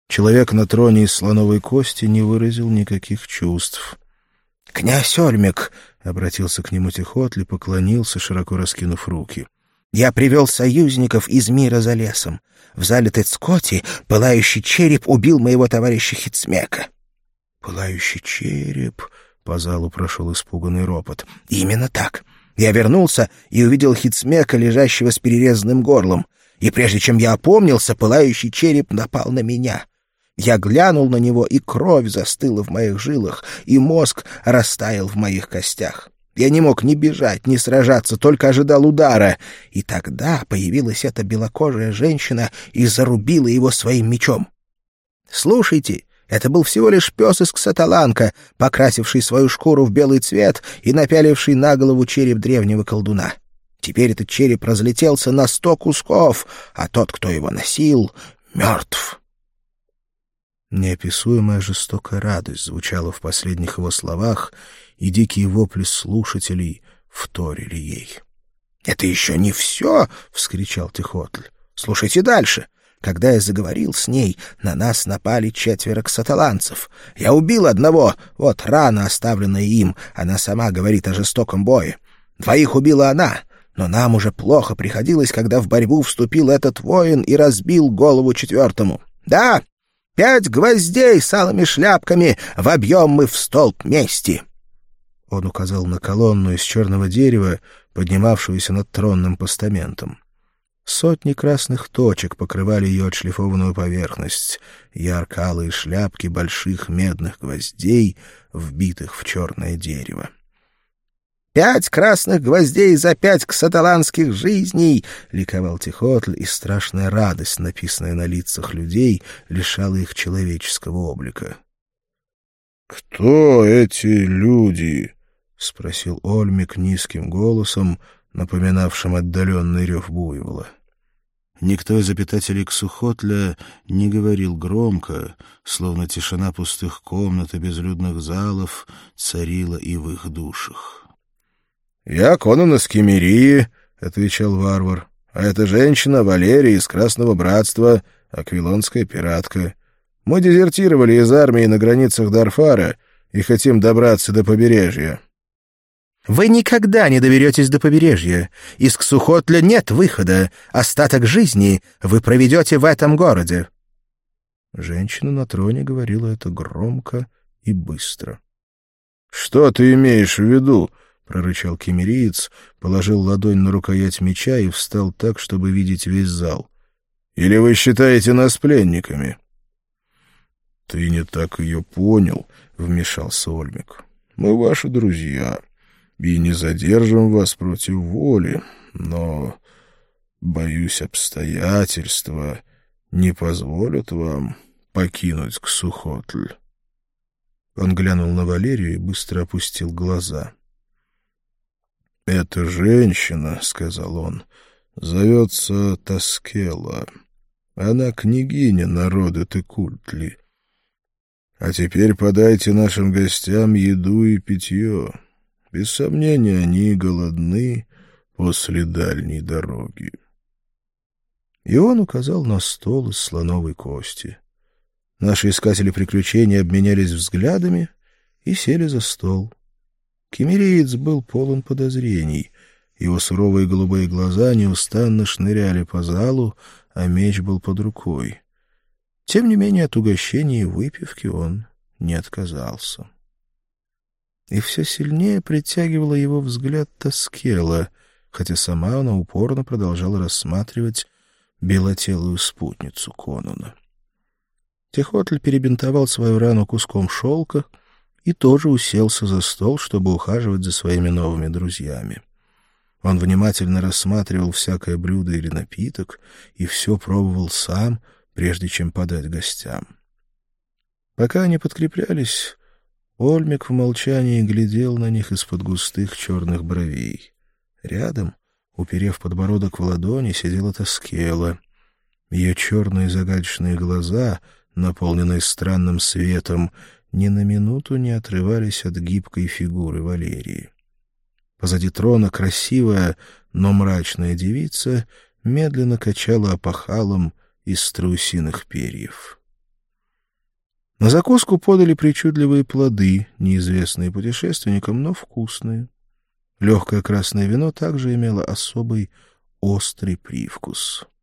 Человек на троне из слоновой кости не выразил никаких чувств. — Князь Ольмек, — обратился к нему Тихотль, поклонился, широко раскинув руки. — Я привел союзников из мира за лесом. В зале Тецкоти пылающий череп убил моего товарища Хицмека. — Пылающий череп? — по залу прошел испуганный ропот. — Именно так. Я вернулся и увидел Хицмека, лежащего с перерезанным горлом. И прежде чем я опомнился, пылающий череп напал на меня. Я глянул на него, и кровь застыла в моих жилах, и мозг растаял в моих костях. Я не мог ни бежать, ни сражаться, только ожидал удара. И тогда появилась эта белокожая женщина и зарубила его своим мечом. Слушайте, это был всего лишь пес из Ксаталанка, покрасивший свою шкуру в белый цвет и напяливший на голову череп древнего колдуна. Теперь этот череп разлетелся на 100 кусков, а тот, кто его носил, мертв. Неописуемая жестокая радость звучала в последних его словах, и дикие вопли слушателей вторили ей. — Это еще не все! — вскричал Тихотль. — Слушайте дальше. Когда я заговорил с ней, на нас напали 4 ксаталанцев. Я убил одного, вот рана, оставленная им, она сама говорит о жестоком бое. 2 убила она, но нам уже плохо приходилось, когда в борьбу вступил этот воин и разбил голову 4-му. Да! 5 гвоздей с алыми шляпками вобьем мы в столб мести. Он указал на колонну из черного дерева, поднимавшуюся над тронным постаментом. Сотни красных точек покрывали ее отшлифованную поверхность, ярко-алые шляпки больших медных гвоздей, вбитых в черное дерево. 5 красных гвоздей за 5 ксаталанских жизней! — ликовал Тихотль, и страшная радость, написанная на лицах людей, лишала их человеческого облика. — Кто эти люди? — спросил Ольмек низким голосом, напоминавшим отдаленный рев буйвола. Никто из обитателей Ксухотля не говорил громко, словно тишина пустых комнат и безлюдных залов царила и в их душах. — Я Конан из Кемерии, — отвечал варвар, — а эта женщина Валерия из Красного Братства, аквилонская пиратка. Мы дезертировали из армии на границах Дарфара и хотим добраться до побережья. — Вы никогда не доберетесь до побережья. Из Ксухотля нет выхода. Остаток жизни вы проведете в этом городе. Женщина на троне говорила это громко и быстро. — Что ты имеешь в виду? — прорычал кемериец, положил ладонь на рукоять меча и встал так, чтобы видеть весь зал. — Или вы считаете нас пленниками? — Ты не так ее понял, — вмешался Ольмек. — Мы ваши друзья и не задержим вас против воли, но, боюсь, обстоятельства не позволят вам покинуть Ксухотль. Он глянул на Валерию и быстро опустил глаза. — «Эта женщина, — сказал он, — зовется Таскела. Она княгиня народа Текультли. А теперь подайте нашим гостям еду и питье. Без сомнения, они голодны после дальней дороги». И он указал на стол из слоновой кости. Наши искатели приключений обменялись взглядами и сели за стол. Кемериец был полон подозрений. Его суровые голубые глаза неустанно шныряли по залу, а меч был под рукой. Тем не менее от угощения и выпивки он не отказался. И все сильнее притягивала его взгляд Таскела, хотя сама она упорно продолжала рассматривать белотелую спутницу Конуна. Тихотль перебинтовал свою рану куском шелка и тоже уселся за стол, чтобы ухаживать за своими новыми друзьями. Он внимательно рассматривал всякое блюдо или напиток и все пробовал сам, прежде чем подать гостям. Пока они подкреплялись, Ольмек в молчании глядел на них из-под густых черных бровей. Рядом, уперев подбородок в ладони, сидела Таскела. Ее черные загадочные глаза, наполненные странным светом, ни на минуту не отрывались от гибкой фигуры Валерии. Позади трона красивая, но мрачная девица медленно качала опахалом из страусиных перьев. На закуску подали причудливые плоды, неизвестные путешественникам, но вкусные. Легкое красное вино также имело особый острый привкус.